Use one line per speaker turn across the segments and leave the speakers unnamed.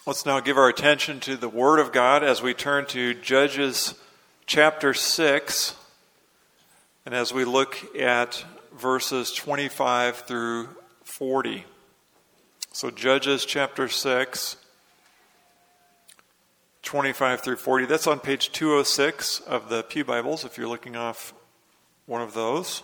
Let's now give our attention to the Word of God as we turn to Judges chapter 6, and as we look at verses 25 through 40. So Judges chapter 6, 25 through 40. That's on page 206 of the Pew Bibles, if you're looking off one of those.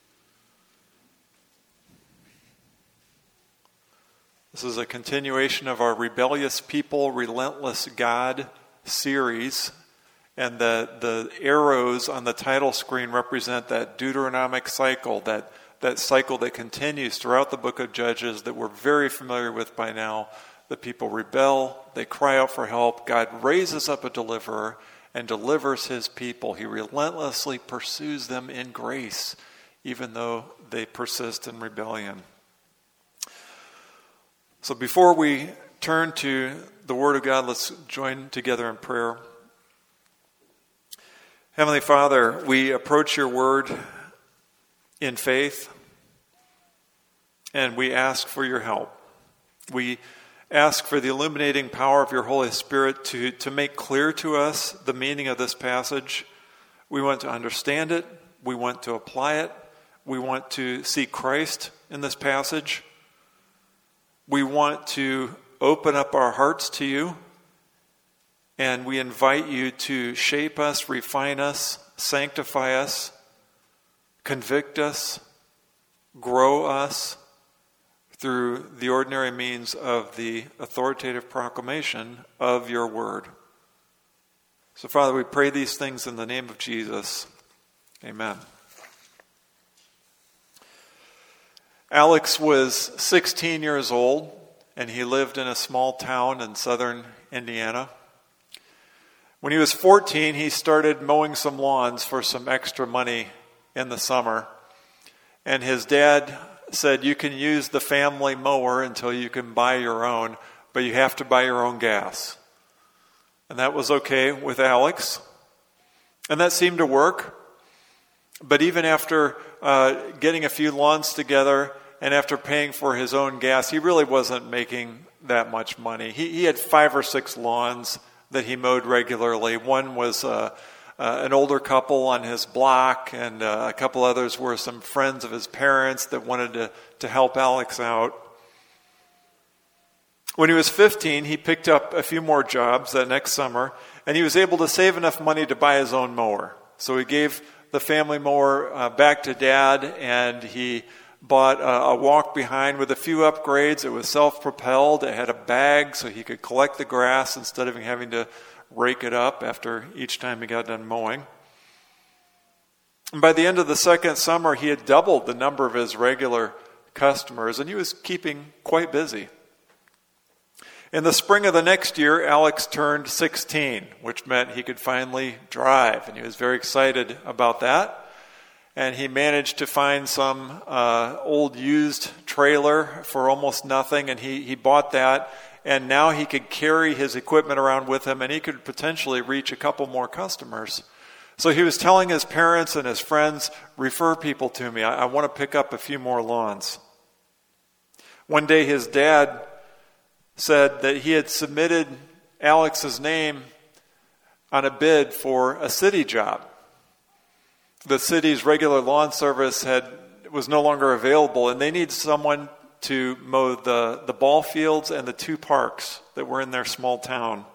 This is a continuation of our Rebellious People, Relentless God series. And the arrows on the title screen represent that Deuteronomic cycle, that cycle that continues throughout the book of Judges that we're very familiar with by now. The people rebel, they cry out for help. God raises up a deliverer and delivers his people. He relentlessly pursues them in grace, even though they persist in rebellion. So before we turn to the Word of God, let's join together in prayer. Heavenly Father, we approach your Word in faith, and we ask for your help. We ask for the illuminating power of your Holy Spirit to make clear to us the meaning of this passage. We want to understand it. We want to apply it. We want to see Christ in this passage. We want to open up our hearts to you, and we invite you to shape us, refine us, sanctify us, convict us, grow us through the ordinary means of the authoritative proclamation of your word. So, Father, we pray these things in the name of Jesus. Amen. Alex was 16 years old, and he lived in a small town in southern Indiana. When he was 14, he started mowing some lawns for some extra money in the summer. And his dad said, you can use the family mower until you can buy your own, but you have to buy your own gas. And that was okay with Alex. And that seemed to work. But even after getting a few lawns together and after paying for his own gas, he really wasn't making that much money. He had 5 or 6 lawns that he mowed regularly. One was an older couple on his block, and a couple others were some friends of his parents that wanted to help Alex out. When he was 15, he picked up a few more jobs that next summer, and he was able to save enough money to buy his own mower. So he gave the family mower back to Dad, and he bought a walk behind with a few upgrades. It was self-propelled. It had a bag so he could collect the grass instead of having to rake it up after each time he got done mowing. And by the end of the second summer, he had doubled the number of his regular customers, and he was keeping quite busy. In the spring of the next year, Alex turned 16, which meant he could finally drive, and he was very excited about that. And he managed to find some old used trailer for almost nothing, and he bought that. And now he could carry his equipment around with him, and he could potentially reach a couple more customers. So he was telling his parents and his friends, refer people to me. I want to pick up a few more lawns. One day his dad said that he had submitted Alex's name on a bid for a city job. The city's regular lawn service was no longer available, and they needed someone to mow the ball fields and the 2 parks that were in their small town.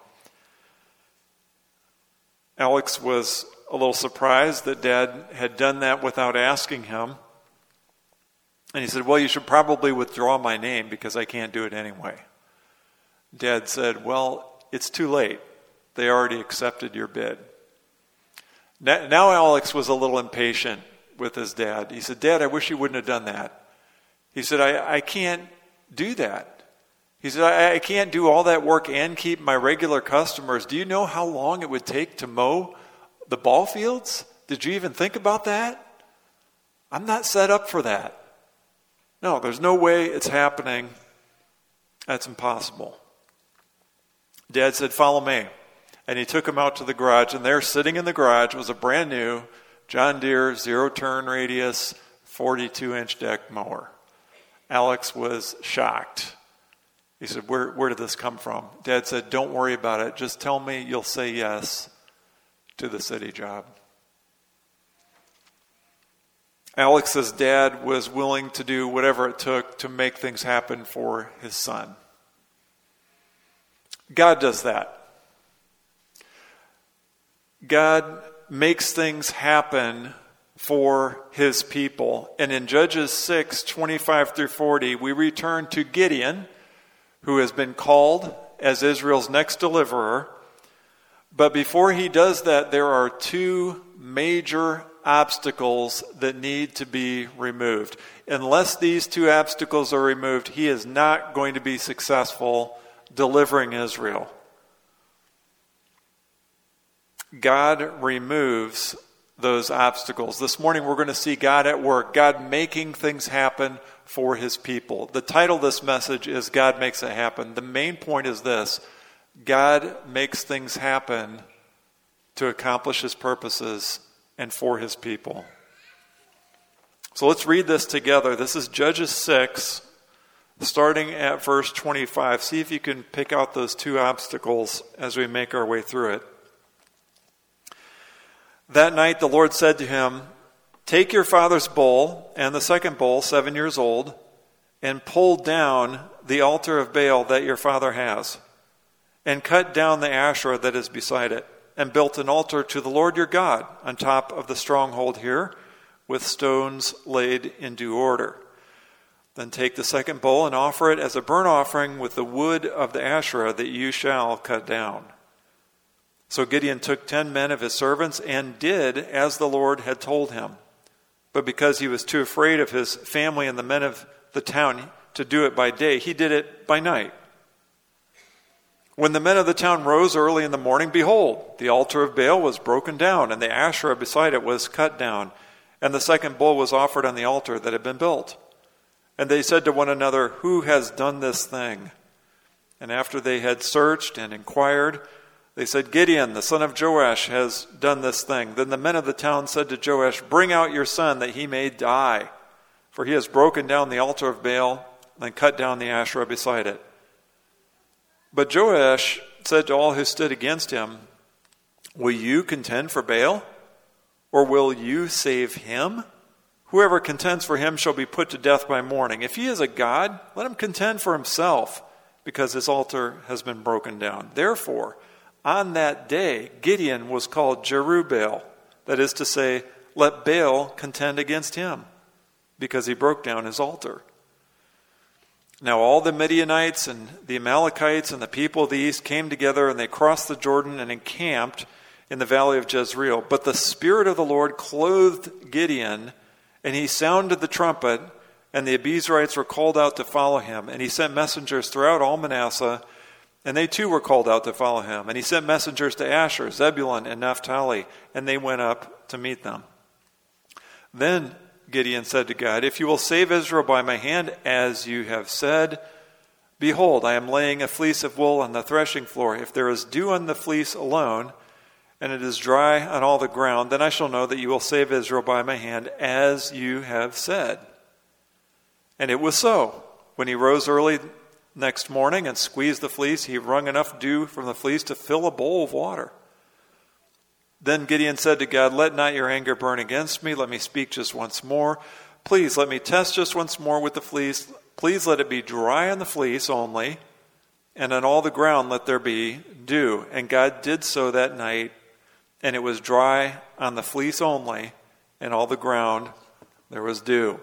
Alex was a little surprised that Dad had done that without asking him. And he said, well, you should probably withdraw my name because I can't do it anyway. Dad said, well, it's too late. They already accepted your bid. Now Alex was a little impatient with his dad. He said, Dad, I wish you wouldn't have done that. He said, I can't do that. He said, I can't do all that work and keep my regular customers. Do you know how long it would take to mow the ball fields? Did you even think about that? I'm not set up for that. No, there's no way it's happening. That's impossible. Dad said, follow me. And he took him out to the garage, and there, sitting in the garage, was a brand new John Deere 0-turn radius 42-inch deck mower. Alex was shocked. He said, where did this come from? Dad said, don't worry about it. Just tell me you'll say yes to the city job. Alex's dad was willing to do whatever it took to make things happen for his son. God does that. God makes things happen for his people. And in Judges 6:25 through 40, we return to Gideon, who has been called as Israel's next deliverer. But before he does that, there are two major obstacles that need to be removed. Unless these two obstacles are removed, he is not going to be successful delivering Israel. God removes those obstacles. This morning we're going to see God at work, God making things happen for his people. The title of this message is God Makes It Happen. The main point is this: God makes things happen to accomplish his purposes and for his people. So let's read this together. This is Judges 6, starting at verse 25. See if you can pick out those two obstacles as we make our way through it. That night the Lord said to him, "Take your father's bull and the second bull, 7 years old, and pull down the altar of Baal that your father has, and cut down the Asherah that is beside it, and built an altar to the Lord your God on top of the stronghold here, with stones laid in due order. Then take the second bull and offer it as a burnt offering with the wood of the Asherah that you shall cut down." So Gideon took 10 men of his servants and did as the Lord had told him. But because he was too afraid of his family and the men of the town to do it by day, he did it by night. When the men of the town rose early in the morning, behold, the altar of Baal was broken down, and the Asherah beside it was cut down, and the second bull was offered on the altar that had been built. And they said to one another, "Who has done this thing?" And after they had searched and inquired, they said, "Gideon, the son of Joash, has done this thing." Then the men of the town said to Joash, "Bring out your son that he may die, for he has broken down the altar of Baal and cut down the Asherah beside it." But Joash said to all who stood against him, "Will you contend for Baal, or will you save him? Whoever contends for him shall be put to death by morning. If he is a god, let him contend for himself, because his altar has been broken down." Therefore, on that day, Gideon was called Jerubbaal, that is to say, let Baal contend against him, because he broke down his altar. Now all the Midianites and the Amalekites and the people of the east came together, and they crossed the Jordan and encamped in the valley of Jezreel. But the Spirit of the Lord clothed Gideon, and he sounded the trumpet, and the Abiezrites were called out to follow him. And he sent messengers throughout all Manasseh, and they too were called out to follow him. And he sent messengers to Asher, Zebulun, and Naphtali, and they went up to meet them. Then Gideon said to God, "If you will save Israel by my hand, as you have said, behold, I am laying a fleece of wool on the threshing floor. If there is dew on the fleece alone, and it is dry on all the ground, then I shall know that you will save Israel by my hand, as you have said." And it was so. When he rose early next morning and squeezed the fleece, he wrung enough dew from the fleece to fill a bowl of water. Then Gideon said to God, "Let not your anger burn against me. Let me speak just once more. Please let me test just once more with the fleece. Please let it be dry on the fleece only, and on all the ground let there be dew." And God did so that night, and it was dry on the fleece only, and all the ground there was dew.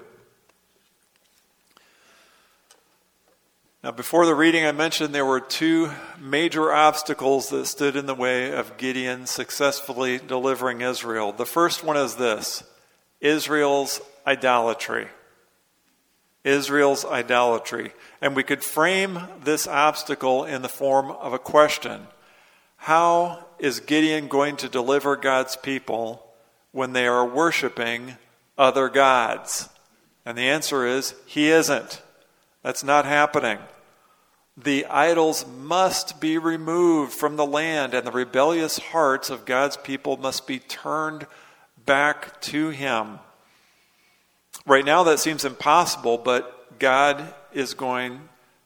Now, before the reading, I mentioned there were two major obstacles that stood in the way of Gideon successfully delivering Israel. The first one is this: Israel's idolatry. Israel's idolatry. And we could frame this obstacle in the form of a question. How is Gideon going to deliver God's people when they are worshiping other gods? And the answer is, he isn't. That's not happening. The idols must be removed from the land, and the rebellious hearts of God's people must be turned back to him. Right now that seems impossible, but God is going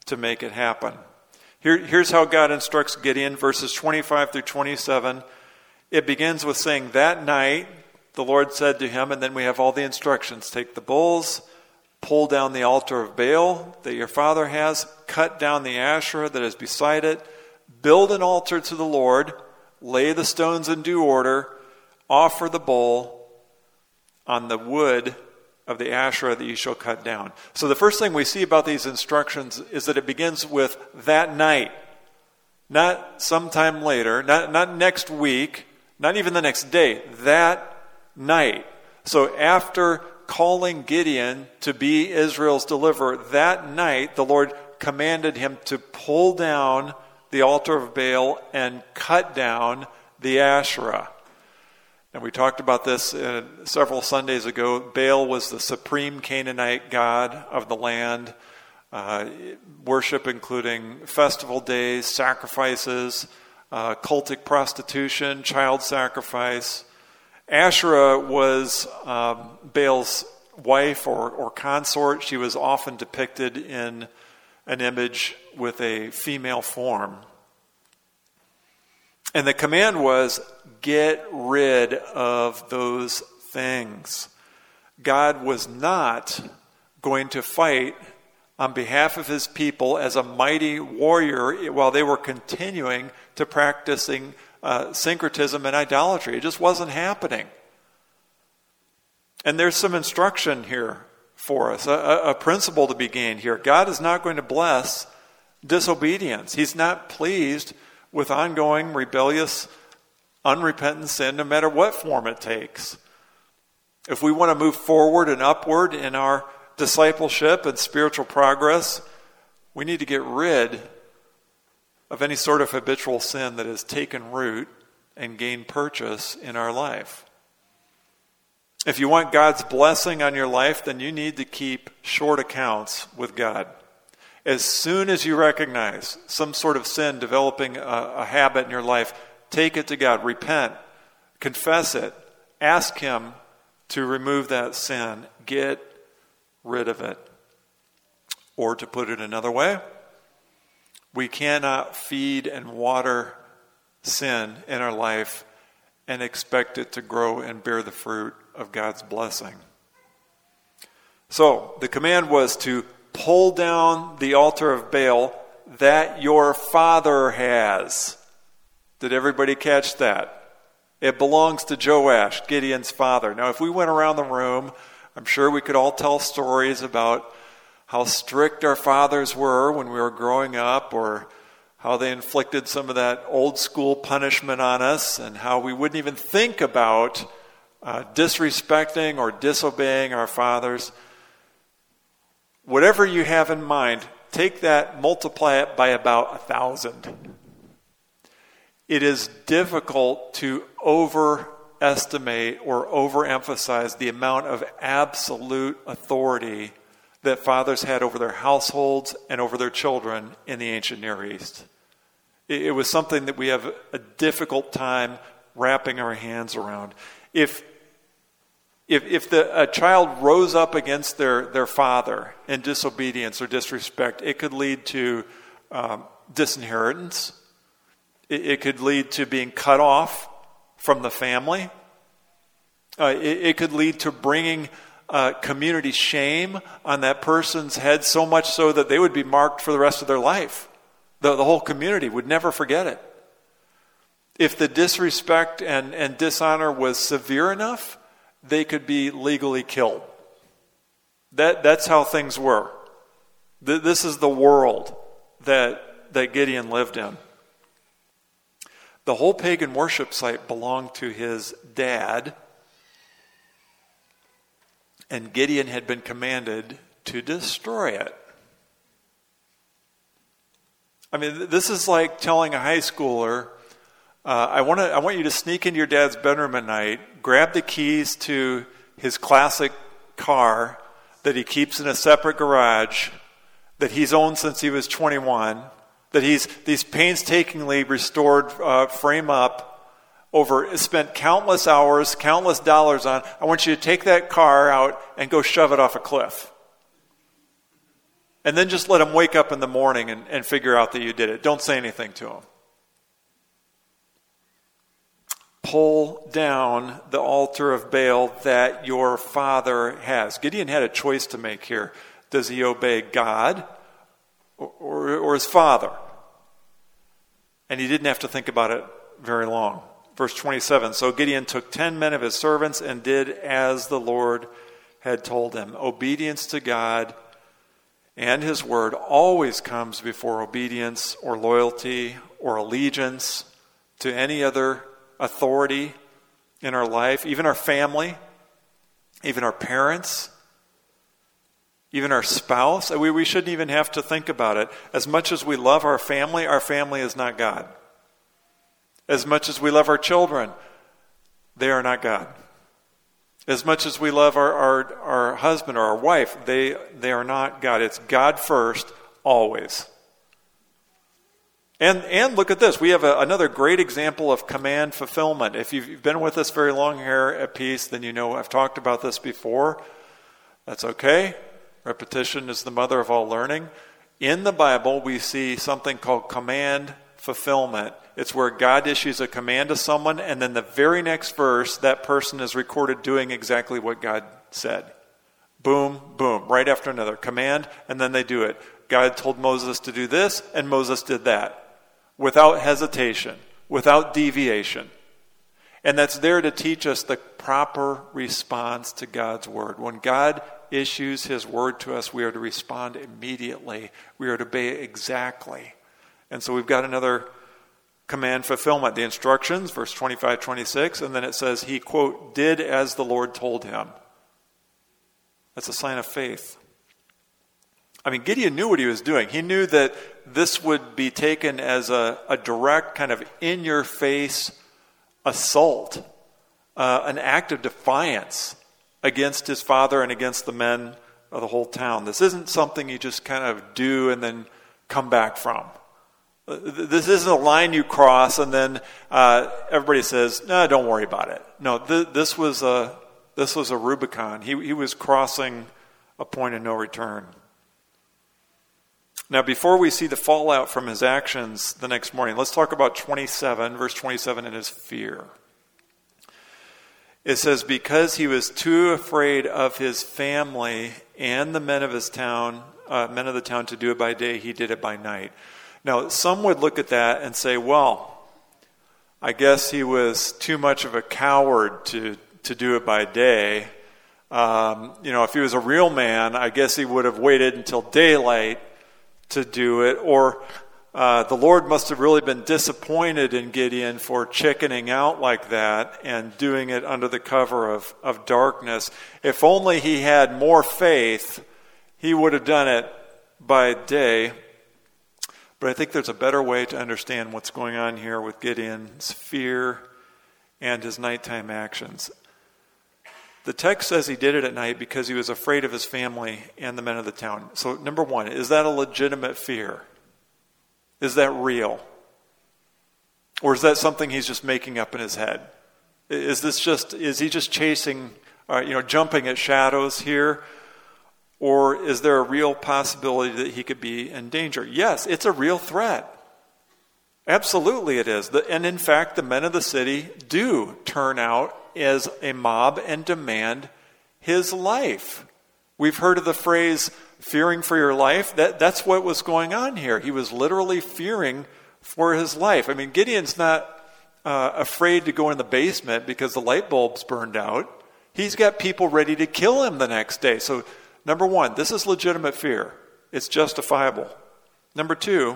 to make it happen. Here's how God instructs Gideon, verses 25 through 27. It begins with saying, that night the Lord said to him, and then we have all the instructions. Take the bulls, pull down the altar of Baal that your father has, cut down the Asherah that is beside it, build an altar to the Lord, lay the stones in due order, offer the bull on the wood of the Asherah that you shall cut down. So the first thing we see about these instructions is that it begins with that night. Not sometime later, not next week, not even the next day, that night. So after calling Gideon to be Israel's deliverer, that night the Lord commanded him to pull down the altar of Baal and cut down the Asherah. And we talked about this several Sundays ago. Baal was the supreme Canaanite god of the land. Worship including festival days, sacrifices, cultic prostitution, child sacrifice. Asherah was Baal's wife or consort. She was often depicted in an image with a female form. And the command was, get rid of those things. God was not going to fight on behalf of his people as a mighty warrior while they were continuing to practicing syncretism and idolatry. It just wasn't happening. And there's some instruction here for us, a principle to be gained here. God is not going to bless disobedience. He's not pleased with ongoing rebellious, unrepentant sin, no matter what form it takes. If we want to move forward and upward in our discipleship and spiritual progress, we need to get rid of any sort of habitual sin that has taken root and gained purchase in our life. If you want God's blessing on your life, then you need to keep short accounts with God. As soon as you recognize some sort of sin developing a habit in your life, take it to God, repent, confess it, ask him to remove that sin, get rid of it. Or to put it another way, we cannot feed and water sin in our life and expect it to grow and bear the fruit of God's blessing. So, the command was to pull down the altar of Baal that your father has. Did everybody catch that? It belongs to Joash, Gideon's father. Now, if we went around the room, I'm sure we could all tell stories about how strict our fathers were when we were growing up, or how they inflicted some of that old school punishment on us, and how we wouldn't even think about disrespecting or disobeying our fathers. Whatever you have in mind, take that, multiply it by about 1,000. It is difficult to overestimate or overemphasize the amount of absolute authority that fathers had over their households and over their children in the ancient Near East. It was something that we have a difficult time wrapping our hands around. If a child rose up against their father in disobedience or disrespect, it could lead to disinheritance. It could lead to being cut off from the family. It could lead to bringing community shame on that person's head, so much so that they would be marked for the rest of their life. The whole community would never forget it. If the disrespect and dishonor was severe enough, they could be legally killed. That's how things were. This is the world that Gideon lived in. The whole pagan worship site belonged to his dad, and Gideon had been commanded to destroy it. I mean, this is like telling a high schooler, I want you to sneak into your dad's bedroom at night, grab the keys to his classic car that he keeps in a separate garage that he's owned since he was 21, that he's painstakingly restored frame up, spent countless hours, countless dollars on. I want you to take that car out and go shove it off a cliff. And then just let him wake up in the morning and figure out that you did it. Don't say anything to him. Pull down the altar of Baal that your father has. Gideon had a choice to make here. Does he obey God or his father? And he didn't have to think about it very long. Verse 27, so Gideon took 10 men of his servants and did as the Lord had told him. Obedience to God and his word always comes before obedience or loyalty or allegiance to any other authority in our life, even our family, even our parents, even our spouse. We shouldn't even have to think about it. As much as we love our family is not God. As much as we love our children, they are not God. As much as we love our husband or our wife, they are not God. It's God first, always. And look at this. We have another great example of command fulfillment. If you've been with us very long here at Peace, then you know I've talked about this before. That's okay. Repetition is the mother of all learning. In the Bible, we see something called command fulfillment. It's where God issues a command to someone, and then the very next verse, that person is recorded doing exactly what God said. Boom, boom, right after another command, and then they do it. God told Moses to do this, and Moses did that. Without hesitation, without deviation. And that's there to teach us the proper response to God's word. When God issues his word to us, we are to respond immediately. We are to obey exactly. And so we've got another command fulfillment. The instructions, verse 25, 26, and then it says he, quote, did as the Lord told him. That's a sign of faith. I mean, Gideon knew what he was doing. He knew that this would be taken as a direct kind of in-your-face assault, an act of defiance against his father and against the men of the whole town. This isn't something you just kind of do and then come back from. This isn't a line you cross and then everybody says, no, don't worry about it. No, this was a Rubicon. He was crossing a point of no return. Now, before we see the fallout from his actions the next morning, let's talk about verse 27, and his fear. It says, because he was too afraid of his family and the men of the town to do it by day, he did it by night. Now, some would look at that and say, well, I guess he was too much of a coward to do it by day. If he was a real man, I guess he would have waited until daylight to do it. Or the Lord must have really been disappointed in Gideon for chickening out like that and doing it under the cover of darkness. If only he had more faith, he would have done it by day. But I think there's a better way to understand what's going on here with Gideon's fear and his nighttime actions. The text says he did it at night because he was afraid of his family and the men of the town. So, number one, is that a legitimate fear? Is that real? Or is that something he's just making up in his head? Is he just chasing, jumping at shadows here? Or is there a real possibility that he could be in danger? Yes, it's a real threat. Absolutely it is. And in fact, the men of the city do turn out as a mob and demand his life. We've heard of the phrase, fearing for your life. That's what was going on here. He was literally fearing for his life. I mean, Gideon's not afraid to go in the basement because the light bulb's burned out. He's got people ready to kill him the next day. So, number one, this is legitimate fear. It's justifiable. Number two,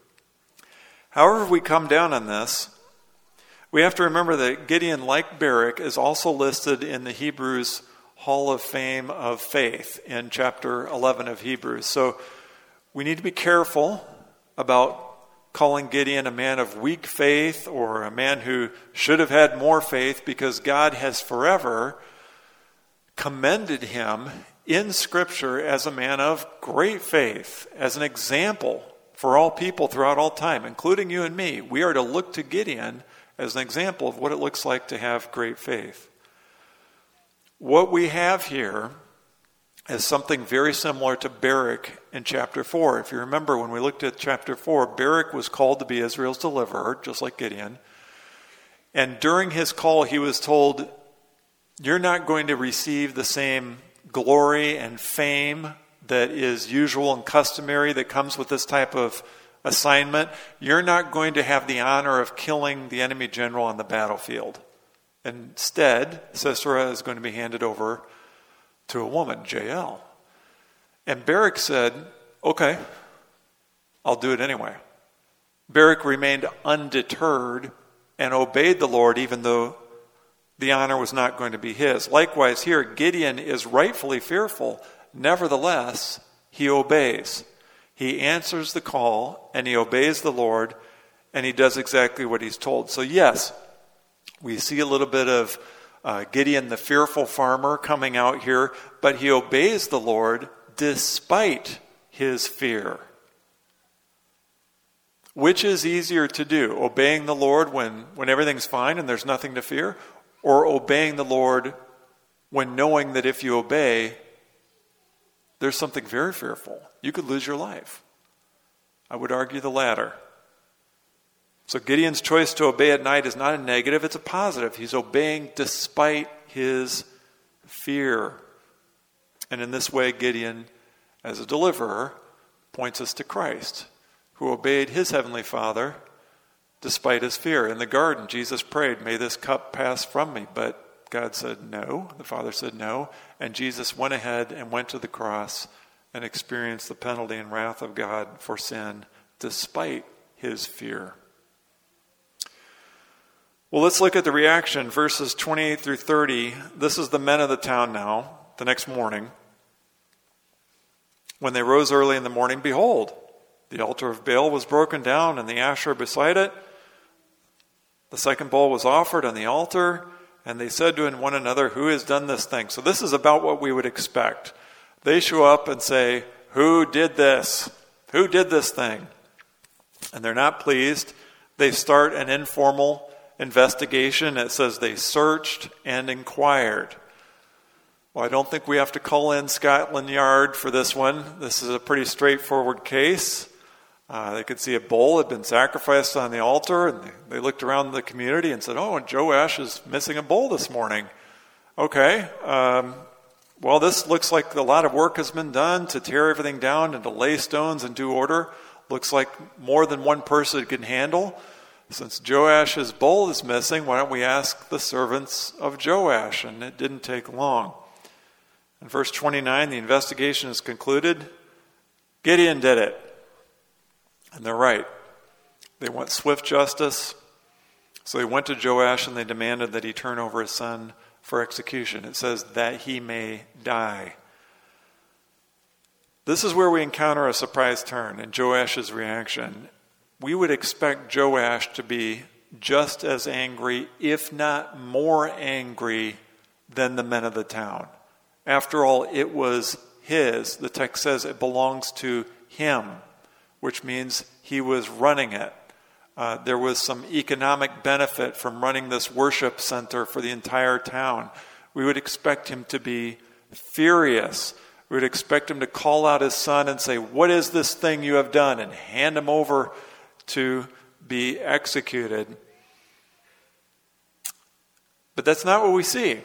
however we come down on this, we have to remember that Gideon, like Barak, is also listed in the Hebrews Hall of Fame of Faith in chapter 11 of Hebrews. So we need to be careful about calling Gideon a man of weak faith or a man who should have had more faith, because God has forever commended him in Scripture as a man of great faith, as an example for all people throughout all time, including you and me. We are to look to Gideon as an example of what it looks like to have great faith. What we have here as something very similar to Barak in chapter 4. If you remember, when we looked at chapter 4, Barak was called to be Israel's deliverer, just like Gideon. And during his call, he was told, you're not going to receive the same glory and fame that is usual and customary that comes with this type of assignment. You're not going to have the honor of killing the enemy general on the battlefield. Instead, Sisera is going to be handed over to a woman, Jael. And Barak said, okay, I'll do it anyway. Barak remained undeterred and obeyed the Lord even though the honor was not going to be his. Likewise here, Gideon is rightfully fearful. Nevertheless, he obeys. He answers the call and he obeys the Lord and he does exactly what he's told. So yes, we see a little bit of Gideon, the fearful farmer, coming out here, but he obeys the Lord despite his fear. Which is easier to do? Obeying the Lord when everything's fine and there's nothing to fear? Or obeying the Lord when knowing that if you obey, there's something very fearful. You could lose your life. I would argue the latter. So Gideon's choice to obey at night is not a negative, it's a positive. He's obeying despite his fear. And in this way, Gideon, as a deliverer, points us to Christ, who obeyed his heavenly Father despite his fear. In the garden, Jesus prayed, may this cup pass from me. But God said no. The Father said no. And Jesus went ahead and went to the cross and experienced the penalty and wrath of God for sin despite his fear. Well, let's look at the reaction, verses 28 through 30. This is the men of the town now, the next morning. When they rose early in the morning, behold, the altar of Baal was broken down and the Asherah beside it. The second bull was offered on the altar, and they said to one another, who has done this thing? So this is about what we would expect. They show up and say, who did this? Who did this thing? And they're not pleased. They start an informal investigation. It says they searched and inquired. Well, I don't think we have to call in Scotland Yard for this one. This is a pretty straightforward case. They could see a bull had been sacrificed on the altar, and they looked around the community and said, oh, and Joash is missing a bull this morning. Okay, well, this looks like a lot of work has been done to tear everything down and to lay stones in due order. Looks like more than one person can handle. Since Joash's bull is missing, why don't we ask the servants of Joash? And it didn't take long. In verse 29, the investigation is concluded. Gideon did it. And they're right. They want swift justice. So they went to Joash and they demanded that he turn over his son for execution. It says that he may die. This is where we encounter a surprise turn in Joash's reaction. We would expect Joash to be just as angry, if not more angry, than the men of the town. After all, it was his. The text says it belongs to him, which means he was running it. There was some economic benefit from running this worship center for the entire town. We would expect him to be furious. We would expect him to call out his son and say, what is this thing you have done? And hand him over to be executed. But that's not what we see.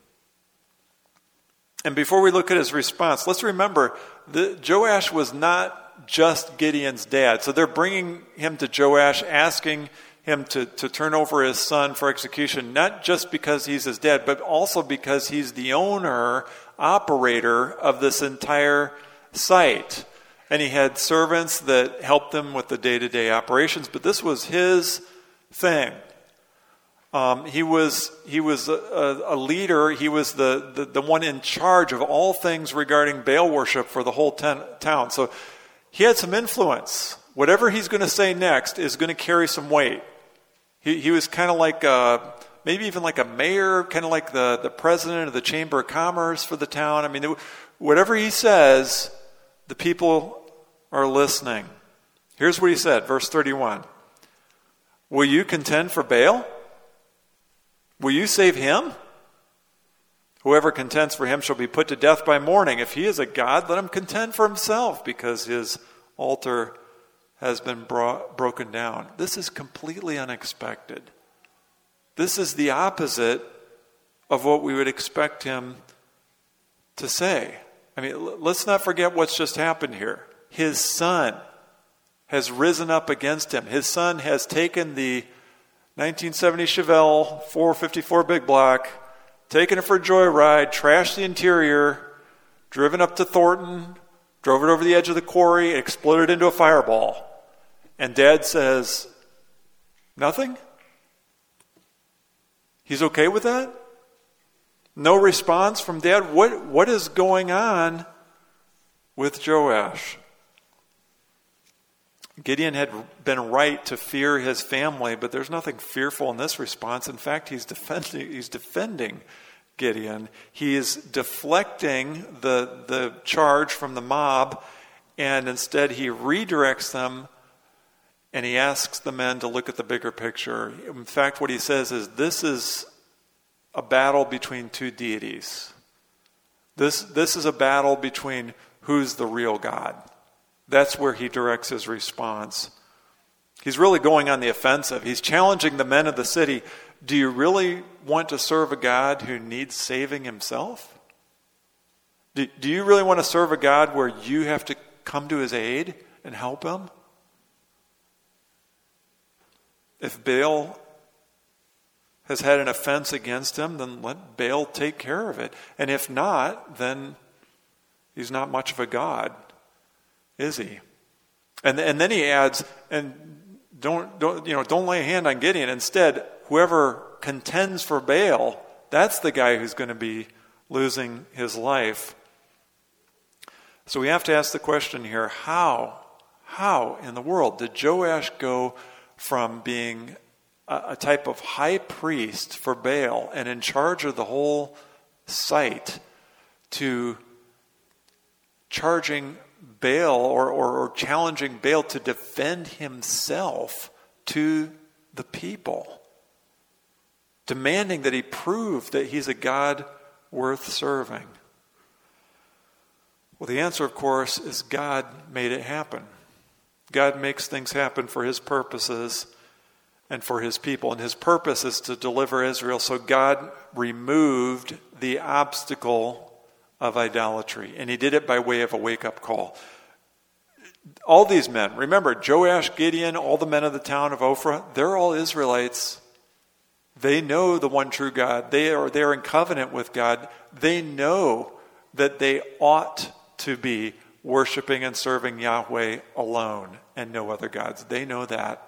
And before we look at his response, let's remember that Joash was not just Gideon's dad. So they're bringing him to Joash, asking him to turn over his son for execution, not just because he's his dad, but also because he's the owner, operator of this entire site. And he had servants that helped him with the day-to-day operations, but this was his thing. He was a leader. He was the one in charge of all things regarding Baal worship for the whole town. So he had some influence. Whatever he's going to say next is going to carry some weight. He was kind of like maybe even like a mayor, kind of like the president of the Chamber of Commerce for the town. I mean, whatever he says, the people are listening. Here's what he said, verse 31. Will you contend for Baal? Will you save him? Whoever contends for him shall be put to death by morning. If he is a god, let him contend for himself, because his altar has been broken down. This is completely unexpected. This is the opposite of what we would expect him to say. I mean, let's not forget what's just happened here. His son has risen up against him. His son has taken the 1970 Chevelle 454 big block, taken it for a joyride, trashed the interior, driven up to Thornton, drove it over the edge of the quarry, exploded into a fireball. And Dad says, nothing? He's okay with that? No response from Dad? What is going on with Joash? Gideon had been right to fear his family, but there's nothing fearful in this response. In fact, he's defending Gideon. He is deflecting the charge from the mob, and instead he redirects them, and he asks the men to look at the bigger picture. In fact, what he says is, this is a battle between two deities. This is a battle between who's the real God. That's where he directs his response. He's really going on the offensive. He's challenging the men of the city. Do you really want to serve a God who needs saving himself? Do you really want to serve a God where you have to come to his aid and help him? If Baal has had an offense against him, then let Baal take care of it. And if not, then he's not much of a God, is he? And then he adds, and don't lay a hand on Gideon. Instead, whoever contends for Baal, that's the guy who's going to be losing his life. So we have to ask the question here, how in the world did Joash go from being a type of high priest for Baal and in charge of the whole site to charging Baal or challenging Baal to defend himself to the people, demanding that he prove that he's a God worth serving? Well, the answer, of course, is God made it happen. God makes things happen for his purposes and for his people. And his purpose is to deliver Israel. So God removed the obstacle of idolatry. And he did it by way of a wake-up call. All these men, remember, Joash, Gideon, all the men of the town of Ophrah, they're all Israelites. They know the one true God. They are in covenant with God. They know that they ought to be worshiping and serving Yahweh alone and no other gods. They know that.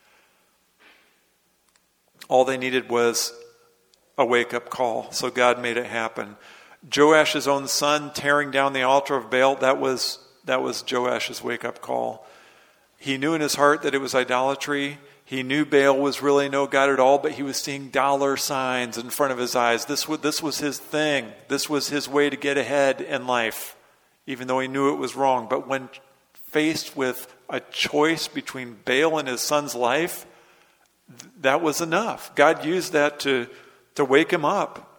All they needed was a wake-up call, so God made it happen. Joash's own son tearing down the altar of Baal, that was Joash's wake-up call. He knew in his heart that it was idolatry. He knew Baal was really no God at all, but he was seeing dollar signs in front of his eyes. This was his thing. This was his way to get ahead in life, even though he knew it was wrong. But when faced with a choice between Baal and his son's life, that was enough. God used that to wake him up.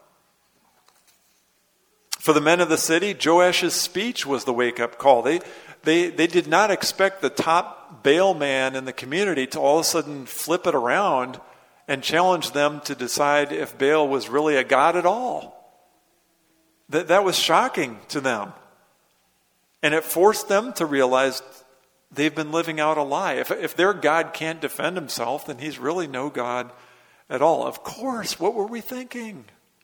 For the men of the city, Joash's speech was the wake-up call. They did not expect the top Baal man in the community to all of a sudden flip it around and challenge them to decide if Baal was really a god at all. That was shocking to them. And it forced them to realize they've been living out a lie. If their God can't defend himself, then he's really no God at all. Of course, what were we thinking?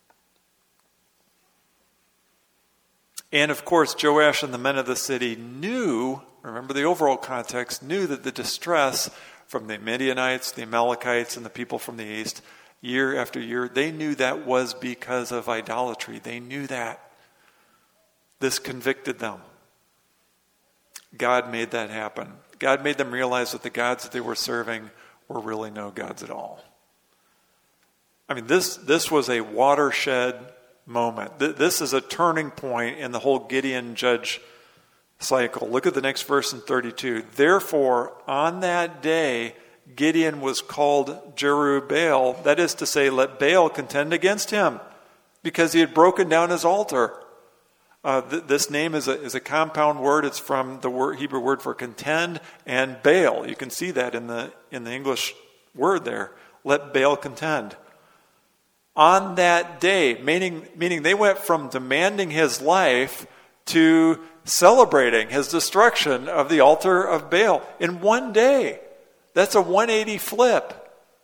And of course, Joash and the men of the city knew, remember the overall context, knew that the distress from the Midianites, the Amalekites, and the people from the east, year after year, they knew that was because of idolatry. They knew that. This convicted them. God made that happen. God made them realize that the gods that they were serving were really no gods at all. I mean, this was a watershed moment. This is a turning point in the whole Gideon judge cycle. Look at the next verse in 32. Therefore, on that day, Gideon was called Jerubbaal. That is to say, let Baal contend against him. because he had broken down his altar. This name is a compound word. It's from the Hebrew word for contend and Baal. You can see that in the English word there. Let Baal contend. On that day, meaning they went from demanding his life to celebrating his destruction of the altar of Baal in one day. That's a 180 flip.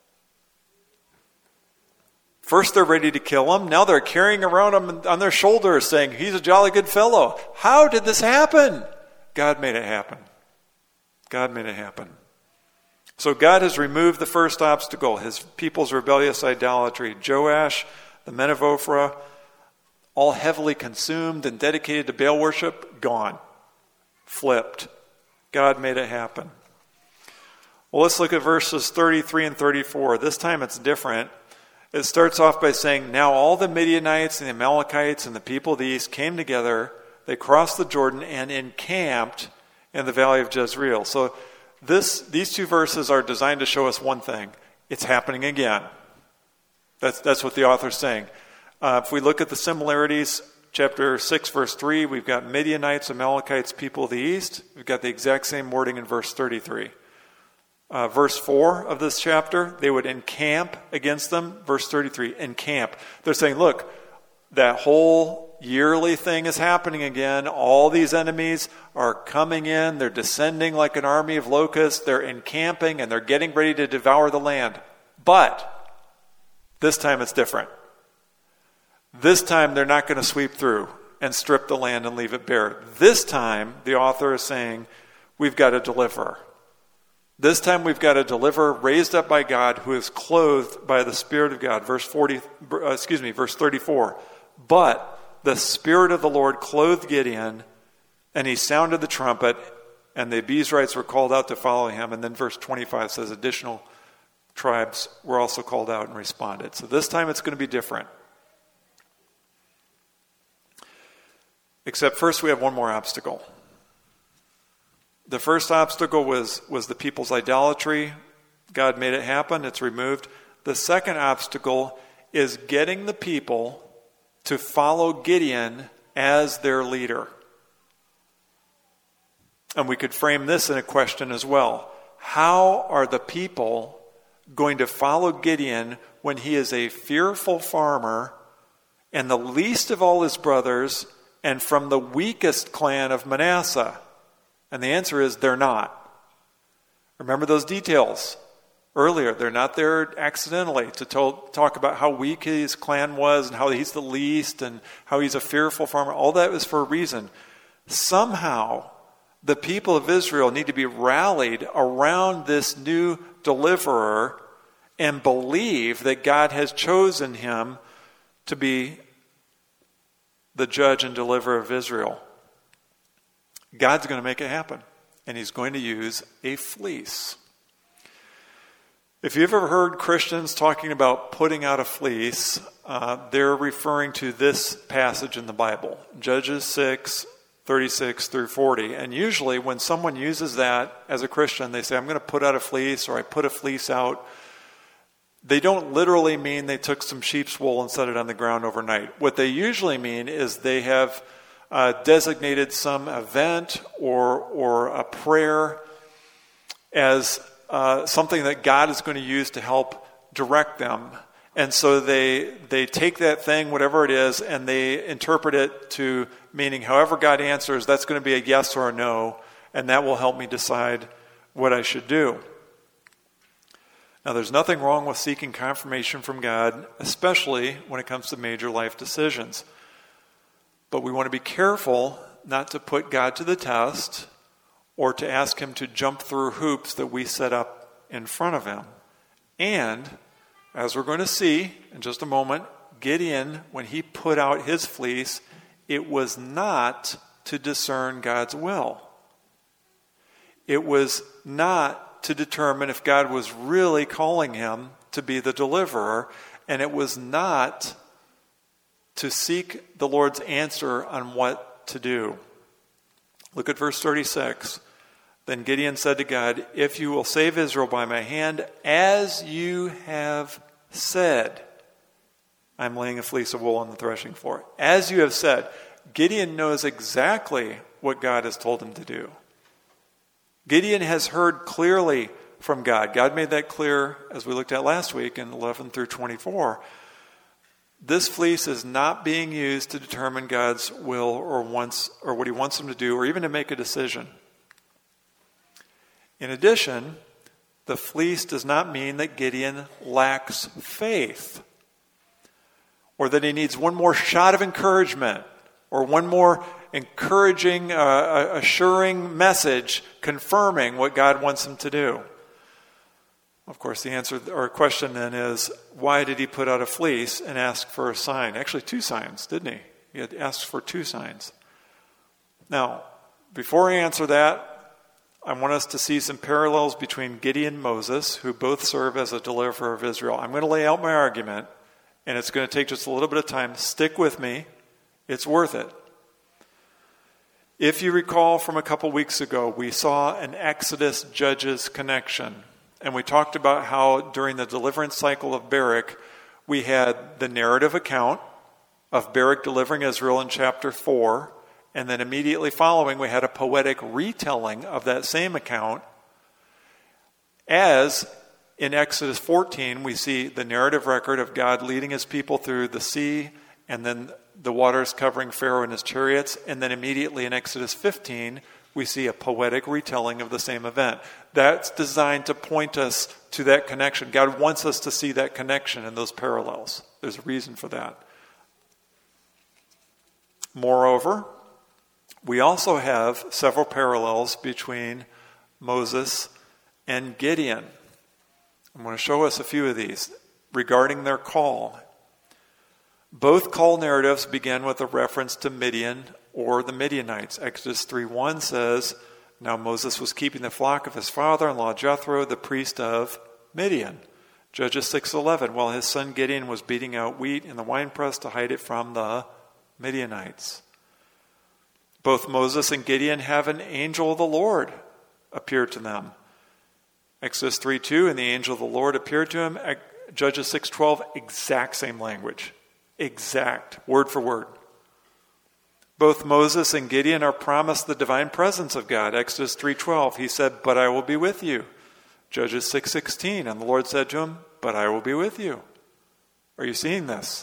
First they're ready to kill him. Now they're carrying around him on their shoulders saying, he's a jolly good fellow. How did this happen? God made it happen. God made it happen. So God has removed the first obstacle, his people's rebellious idolatry. Joash, the men of Ophrah, all heavily consumed and dedicated to Baal worship, gone. Flipped. God made it happen. Well, let's look at verses 33 and 34. This time it's different. It starts off by saying, now all the Midianites and the Amalekites and the people of the east came together. They crossed the Jordan and encamped in the valley of Jezreel. So these two verses are designed to show us one thing. It's happening again. That's what the author's saying. If we look at the similarities, chapter 6, verse 3, we've got Midianites, Amalekites, people of the east. We've got the exact same wording in verse 33. Verse 4 of this chapter, they would encamp against them. Verse 33, encamp. They're saying, look, that whole yearly thing is happening again. All these enemies are coming in. They're descending like an army of locusts. They're encamping and they're getting ready to devour the land. But this time it's different. This time they're not going to sweep through and strip the land and leave it bare. This time, the author is saying, we've got a deliverer. This time we've got a deliverer raised up by God who is clothed by the Spirit of God. Verse 34. But the Spirit of the Lord clothed Gideon, and he sounded the trumpet, and the Abiezrites were called out to follow him. And then verse 25 says additional tribes were also called out and responded. So this time it's going to be different. Except first we have one more obstacle. The first obstacle was the people's idolatry. God made it happen. It's removed. The second obstacle is getting the people to follow Gideon as their leader. And we could frame this in a question as well. How are the people going to follow Gideon when he is a fearful farmer and the least of all his brothers and from the weakest clan of Manasseh? And the answer is they're not. Remember those details earlier. They're not there accidentally to talk about how weak his clan was and how he's the least and how he's a fearful farmer. All that was for a reason. Somehow, the people of Israel need to be rallied around this new deliverer and believe that God has chosen him to be the judge and deliverer of Israel. God's going to make it happen, and he's going to use a fleece. If you've ever heard Christians talking about putting out a fleece, they're referring to this passage in the Bible, Judges 6, 36 through 40. And usually when someone uses that as a Christian, they say, I'm going to put out a fleece, or I put a fleece out. They don't literally mean they took some sheep's wool and set it on the ground overnight. What they usually mean is they have designated some event or a prayer as something that God is going to use to help direct them. And so they take that thing, whatever it is, and they interpret it to meaning however God answers, that's going to be a yes or a no, and that will help me decide what I should do. Now, there's nothing wrong with seeking confirmation from God, especially when it comes to major life decisions. But we want to be careful not to put God to the test or to ask him to jump through hoops that we set up in front of him. And, as we're going to see in just a moment, Gideon, when he put out his fleece, it was not to discern God's will. It was not to determine if God was really calling him to be the deliverer, and it was not to seek the Lord's answer on what to do. Look at verse 36. Then Gideon said to God, if you will save Israel by my hand, as you have said, I'm laying a fleece of wool on the threshing floor. As you have said, Gideon knows exactly what God has told him to do. Gideon has heard clearly from God. God made that clear as we looked at last week in 11 through 24. This fleece is not being used to determine God's will or what he wants him to do, or even to make a decision. In addition, the fleece does not mean that Gideon lacks faith, or that he needs one more shot of encouragement, or one more encouraging, assuring message confirming what God wants him to do. Of course, the answer or question then is, why did he put out a fleece and ask for a sign? Actually, 2 signs, didn't he? He had asked for 2 signs. Now, before I answer that, I want us to see some parallels between Gideon and Moses, who both serve as a deliverer of Israel. I'm going to lay out my argument, and it's going to take just a little bit of time. Stick with me. It's worth it. If you recall from a couple weeks ago, we saw an Exodus-Judges connection. And we talked about how during the deliverance cycle of Barak, we had the narrative account of Barak delivering Israel in chapter 4. And then immediately following, we had a poetic retelling of that same account. As in Exodus 14, we see the narrative record of God leading his people through the sea, and then the waters covering Pharaoh and his chariots. And then immediately in Exodus 15, we see a poetic retelling of the same event. That's designed to point us to that connection. God wants us to see that connection and those parallels. There's a reason for that. Moreover, we also have several parallels between Moses and Gideon. I'm going to show us a few of these regarding their call. Both call narratives begin with a reference to Midian or the Midianites. Exodus 3:1 says, now Moses was keeping the flock of his father-in-law Jethro, the priest of Midian. Judges 6:11, while his son Gideon was beating out wheat in the winepress to hide it from the Midianites. Both Moses and Gideon have an angel of the Lord appear to them. Exodus 3:2, and the angel of the Lord appeared to him. Judges 6:12, exact same language. Exact, word for word. Both Moses and Gideon are promised the divine presence of God. Exodus 3:12, he said, but I will be with you. Judges 6:16, and the Lord said to him, but I will be with you. Are you seeing this?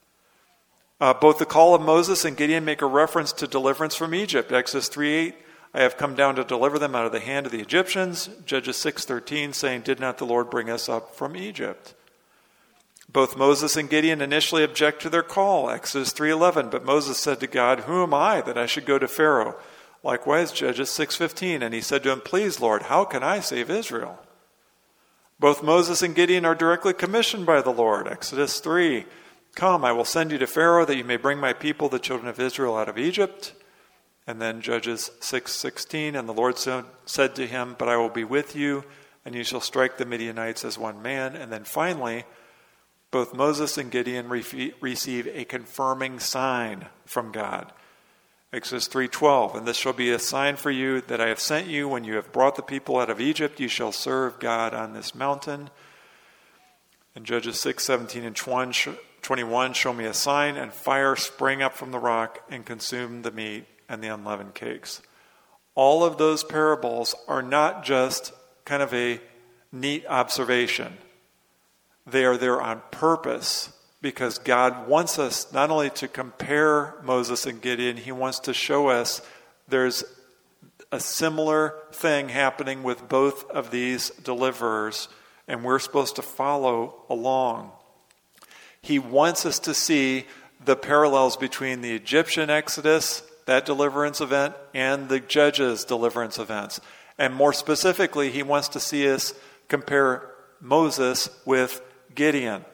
Both the call of Moses and Gideon make a reference to deliverance from Egypt. Exodus 3:8, I have come down to deliver them out of the hand of the Egyptians. Judges 6:13, saying, did not the Lord bring us up from Egypt? Both Moses and Gideon initially object to their call. Exodus 3:11, but Moses said to God, who am I that I should go to Pharaoh? Likewise, Judges 6:15, and he said to him, please, Lord, how can I save Israel? Both Moses and Gideon are directly commissioned by the Lord. Exodus 3, come, I will send you to Pharaoh that you may bring my people, the children of Israel, out of Egypt. And then Judges 6:16, and the Lord said to him, but I will be with you, and you shall strike the Midianites as one man. And then finally, both Moses and Gideon receive a confirming sign from God. Exodus 3:12, and this shall be a sign for you that I have sent you. When you have brought the people out of Egypt, you shall serve God on this mountain. And Judges 6:17 and 21, show me a sign, and fire sprang up from the rock and consumed the meat and the unleavened cakes. All of those parables are not just kind of a neat observation. They are there on purpose because God wants us not only to compare Moses and Gideon, he wants to show us there's a similar thing happening with both of these deliverers, and we're supposed to follow along. He wants us to see the parallels between the Egyptian Exodus, that deliverance event, and the Judges deliverance events. And more specifically, he wants to see us compare Moses with Gideon.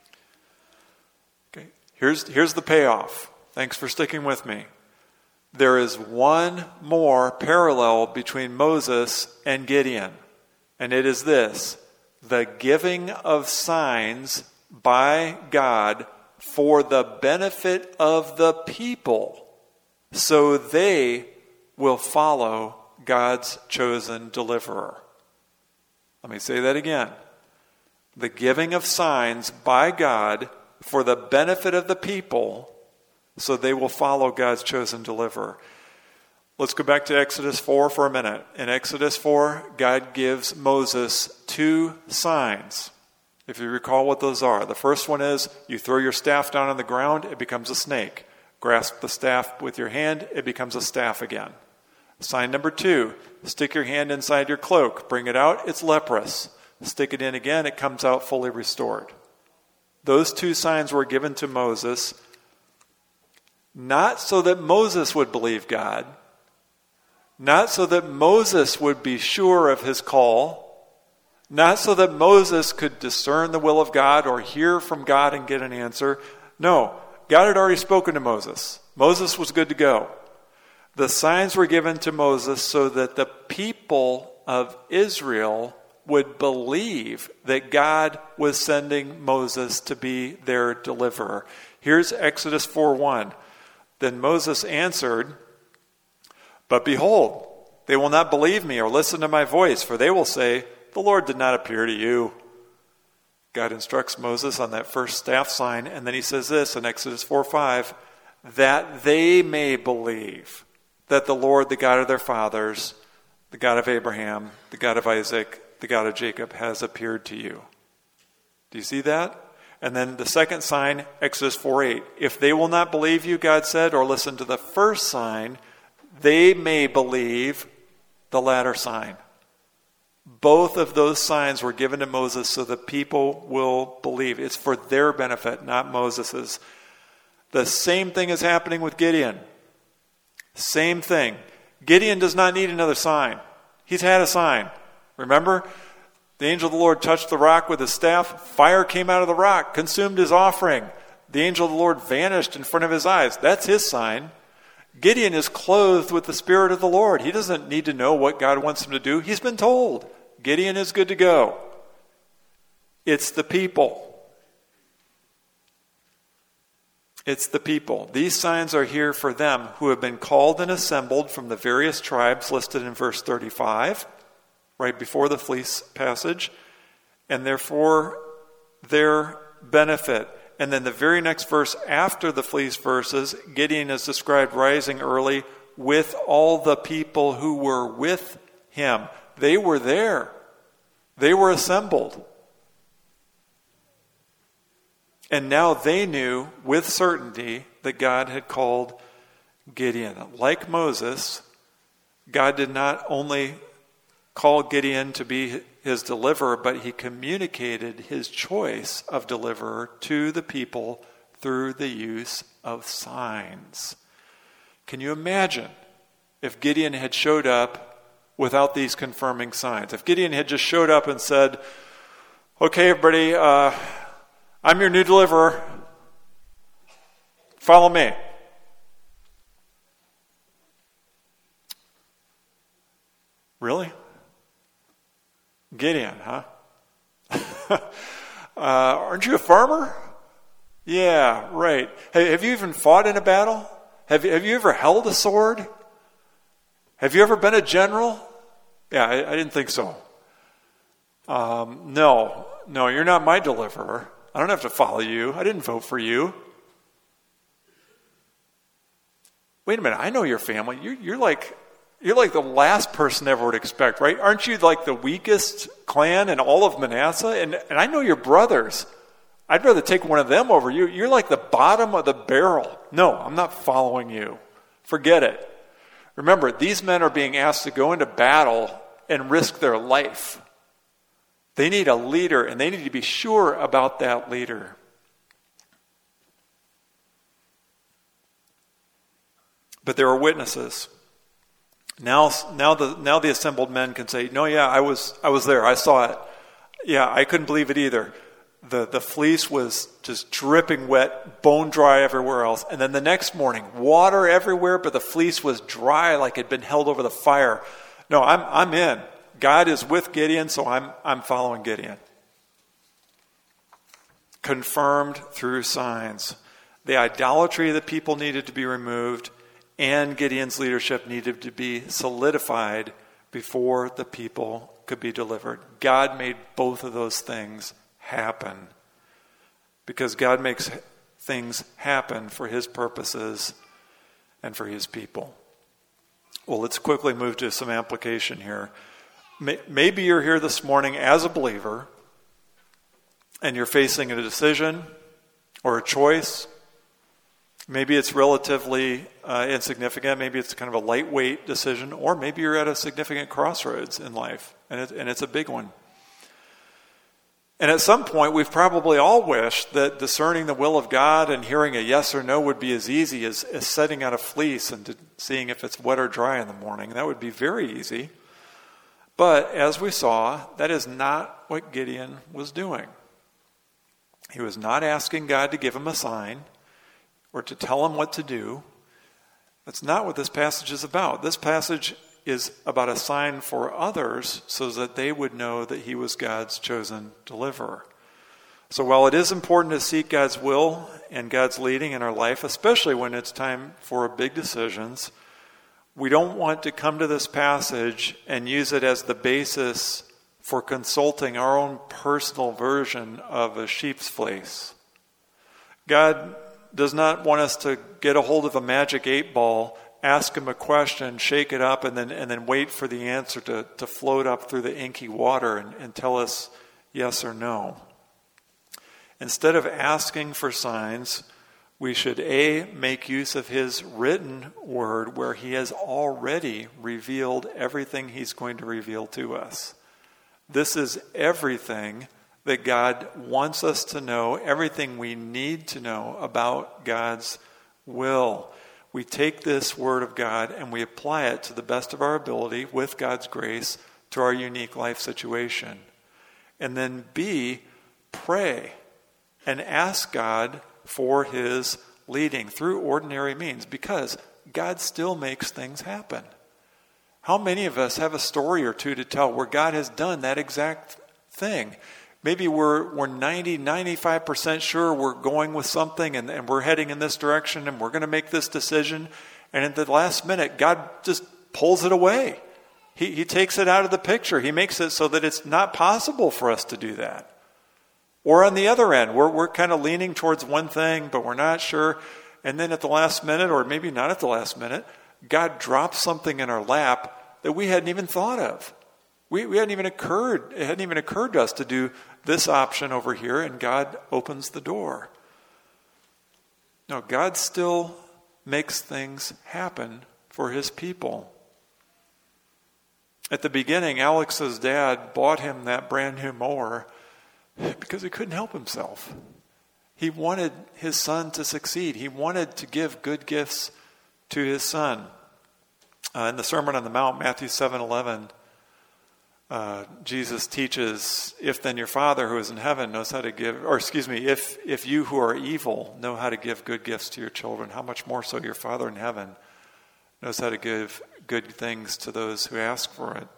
Okay, here's the payoff. Thanks for sticking with me. There is one more parallel between Moses and Gideon, and it is this: the giving of signs by God for the benefit of the people, so they will follow God's chosen deliverer. Let me say that again. The giving of signs by God for the benefit of the people, so they will follow God's chosen deliverer. Let's go back to Exodus 4 for a minute. In Exodus 4, God gives Moses 2 signs. If you recall what those are. The first one is, you throw your staff down on the ground, it becomes a snake. Grasp the staff with your hand, it becomes a staff again. Sign number 2, stick your hand inside your cloak. Bring it out, it's leprous. Stick it in again, it comes out fully restored. Those 2 signs were given to Moses, not so that Moses would believe God, not so that Moses would be sure of his call, not so that Moses could discern the will of God or hear from God and get an answer. No, God had already spoken to Moses. Moses was good to go. The signs were given to Moses so that the people of Israel would believe that God was sending Moses to be their deliverer. Here's Exodus 4:1. Then Moses answered, "But behold, they will not believe me or listen to my voice, for they will say, 'The Lord did not appear to you.'" God instructs Moses on that first staff sign, and then he says this in Exodus 4:5, "that they may believe that the Lord, the God of their fathers, the God of Abraham, the God of Isaac, the God of Jacob, has appeared to you." Do you see that? And then the second sign, Exodus 4:8. "If they will not believe you," God said, "or listen to the first sign, they may believe the latter sign." Both of those signs were given to Moses so the people will believe. It's for their benefit, not Moses's. The same thing is happening with Gideon. Same thing. Gideon does not need another sign. He's had a sign. Remember? The angel of the Lord touched the rock with his staff. Fire came out of the rock, consumed his offering. The angel of the Lord vanished in front of his eyes. That's his sign. Gideon is clothed with the Spirit of the Lord. He doesn't need to know what God wants him to do. He's been told. Gideon is good to go. It's the people. It's the people. These signs are here for them who have been called and assembled from the various tribes listed in verse 35, right before the fleece passage, and therefore their benefit. And then the very next verse after the fleece verses, Gideon is described rising early with all the people who were with him. They were there. They were assembled. And now they knew with certainty that God had called Gideon. Like Moses, God did not only call Gideon to be his deliverer, but he communicated his choice of deliverer to the people through the use of signs. Can you imagine if Gideon had showed up without these confirming signs? If Gideon had just showed up and said, "Okay, everybody, I'm your new deliverer. Follow me." Really? Gideon, huh? Aren't you a farmer? Yeah, right. Hey, have you even fought in a battle? Have you ever held a sword? Have you ever been a general? Yeah, I didn't think so. No, you're not my deliverer. I don't have to follow you. I didn't vote for you. Wait a minute, I know your family. You're like the last person ever would expect, right? Aren't you like the weakest clan in all of Manasseh? And I know your brothers. I'd rather take one of them over you. You're like the bottom of the barrel. No, I'm not following you. Forget it. Remember, these men are being asked to go into battle and risk their life. They need a leader, and they need to be sure about that leader. But there are witnesses. Now the assembled men can say, "No, yeah, I was there. I saw it. Yeah, I couldn't believe it either. The fleece was just dripping wet, bone dry everywhere else. And then the next morning, water everywhere, but the fleece was dry like it had been held over the fire. No, I'm in. God is with Gideon, so I'm following Gideon." Confirmed through signs. The idolatry of the people needed to be removed, and Gideon's leadership needed to be solidified before the people could be delivered. God made both of those things happen because God makes things happen for his purposes and for his people. Well, let's quickly move to some application here. Maybe you're here this morning as a believer and you're facing a decision or a choice. Maybe it's relatively insignificant. Maybe it's kind of a lightweight decision. Or maybe you're at a significant crossroads in life, and it's a big one. And at some point, we've probably all wished that discerning the will of God and hearing a yes or no would be as easy as setting out a fleece and seeing if it's wet or dry in the morning. That would be very easy. But as we saw, that is not what Gideon was doing. He was not asking God to give him a sign or to tell him what to do. That's not what this passage is about. This passage is about a sign for others so that they would know that he was God's chosen deliverer. So while it is important to seek God's will and God's leading in our life, especially when it's time for big decisions, we don't want to come to this passage and use it as the basis for consulting our own personal version of a sheep's fleece. God does not want us to get a hold of a magic 8-ball, ask him a question, shake it up, and then wait for the answer to float up through the inky water and tell us yes or no. Instead of asking for signs, we should make use of his written word where he has already revealed everything he's going to reveal to us. This is everything that God wants us to know, everything we need to know about God's will. We take this word of God and we apply it to the best of our ability with God's grace to our unique life situation. And then pray and ask God for his leading through ordinary means, because God still makes things happen. How many of us have a story or two to tell where God has done that exact thing? Maybe we're 95% sure we're going with something and we're heading in this direction and we're going to make this decision. And at the last minute, God just pulls it away. He takes it out of the picture. He makes it so that it's not possible for us to do that. Or on the other end, we're kind of leaning towards one thing, but we're not sure. And then at the last minute, or maybe not at the last minute, God drops something in our lap that we hadn't even thought of. It hadn't even occurred to us to do this option over here, and God opens the door. No, God still makes things happen for his people. At the beginning, Alex's dad bought him that brand new mower because he couldn't help himself. He wanted his son to succeed. He wanted to give good gifts to his son. In the Sermon on the Mount, Matthew 7:11, Jesus teaches, if then your Father who is in heaven knows how to give, if you who are evil know how to give good gifts to your children, how much more so your Father in heaven knows how to give good things to those who ask for it.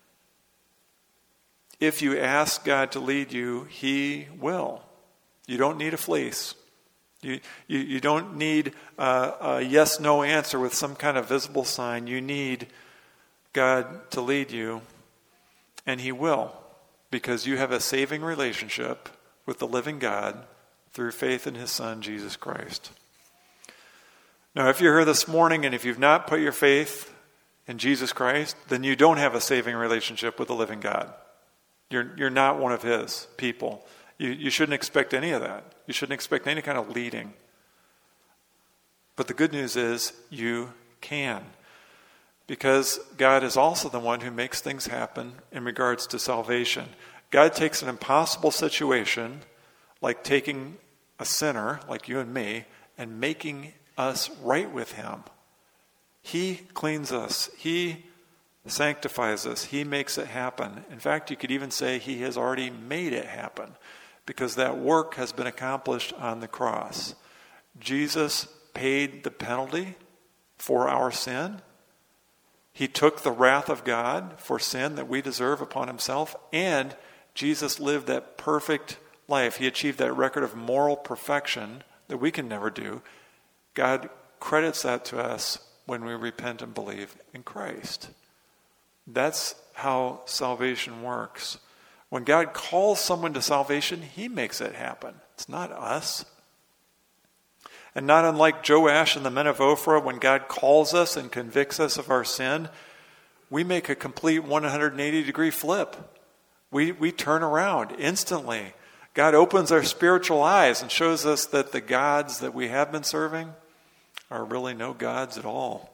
If you ask God to lead you, he will. You don't need a fleece. You don't need a yes-no answer with some kind of visible sign. You need God to lead you, and he will, because you have a saving relationship with the living God through faith in his Son, Jesus Christ. Now, if you're here this morning and if you've not put your faith in Jesus Christ, then you don't have a saving relationship with the living God. You're not one of his people. You shouldn't expect any of that. You shouldn't expect any kind of leading. But the good news is you can. Because God is also the one who makes things happen in regards to salvation. God takes an impossible situation, like taking a sinner, like you and me, and making us right with him. He cleans us. He sanctifies us. He makes it happen. In fact, you could even say he has already made it happen, because that work has been accomplished on the cross. Jesus paid the penalty for our sin. He took the wrath of God for sin that we deserve upon himself, and Jesus lived that perfect life. He achieved that record of moral perfection that we can never do. God credits that to us when we repent and believe in Christ. That's how salvation works. When God calls someone to salvation, he makes it happen. It's not us. And not unlike Joash and the men of Ophrah, when God calls us and convicts us of our sin, we make a complete 180-degree flip. We turn around instantly. God opens our spiritual eyes and shows us that the gods that we have been serving are really no gods at all.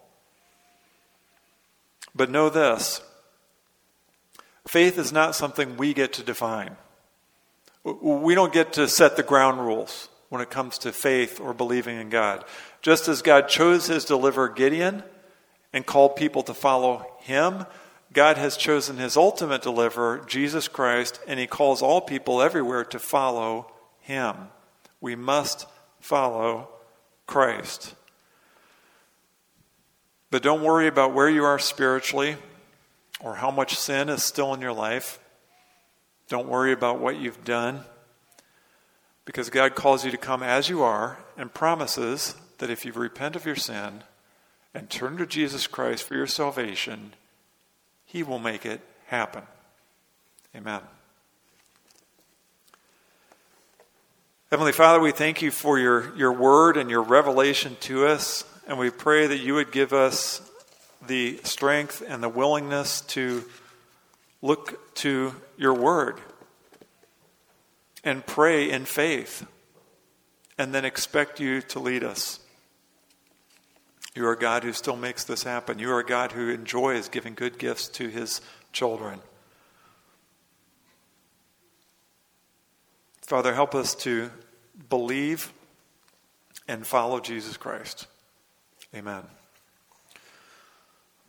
But know this, faith is not something we get to define. We don't get to set the ground rules when it comes to faith or believing in God. Just as God chose his deliverer Gideon and called people to follow him, God has chosen his ultimate deliverer, Jesus Christ, and he calls all people everywhere to follow him. We must follow Christ. But don't worry about where you are spiritually or how much sin is still in your life. Don't worry about what you've done, because God calls you to come as you are and promises that if you repent of your sin and turn to Jesus Christ for your salvation, he will make it happen. Amen. Heavenly Father, we thank you for your word and your revelation to us, and we pray that you would give us the strength and the willingness to look to your word and pray in faith and then expect you to lead us. You are a God who still makes this happen. You are a God who enjoys giving good gifts to his children. Father, help us to believe and follow Jesus Christ. Amen.